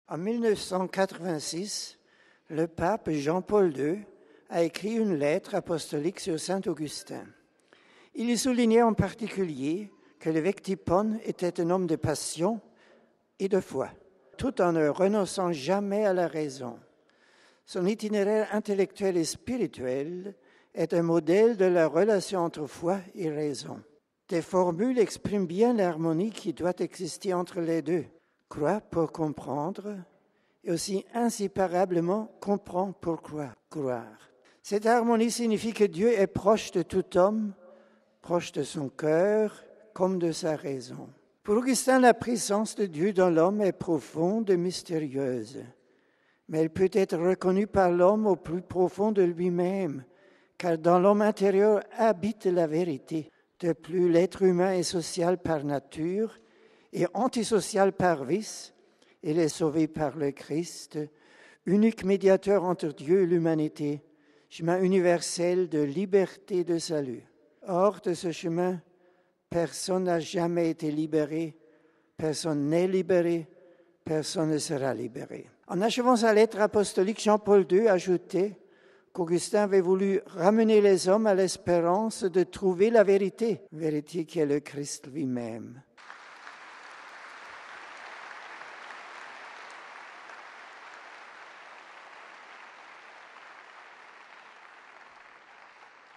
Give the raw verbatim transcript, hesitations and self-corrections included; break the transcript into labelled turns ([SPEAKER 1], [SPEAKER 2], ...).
[SPEAKER 1] En mille neuf cent quatre-vingt-six, le pape Jean-Paul deux a écrit une lettre apostolique sur saint Augustin. Il y soulignait en particulier que l'évêque d'Hippone était un homme de passion et de foi, tout en ne renonçant jamais à la raison. Son itinéraire intellectuel et spirituel est un modèle de la relation entre foi et raison. Des formules expriment bien l'harmonie qui doit exister entre les deux. Croire pour comprendre et aussi inséparablement comprendre pour croire. Cette harmonie signifie que Dieu est proche de tout homme, proche de son cœur comme de sa raison. Pour Augustin, la présence de Dieu dans l'homme est profonde et mystérieuse, mais elle peut être reconnue par l'homme au plus profond de lui-même, car dans l'homme intérieur habite la vérité. De plus, l'être humain est social par nature et antisocial par vice. Il est sauvé par le Christ, unique médiateur entre Dieu et l'humanité, chemin universel de liberté et de salut. Hors de ce chemin, personne n'a jamais été libéré, personne n'est libéré, personne ne sera libéré. En achevant sa lettre apostolique, Jean-Paul deux ajoutait qu'Augustin avait voulu ramener les hommes à l'espérance de trouver la vérité, vérité qui est le Christ lui-même.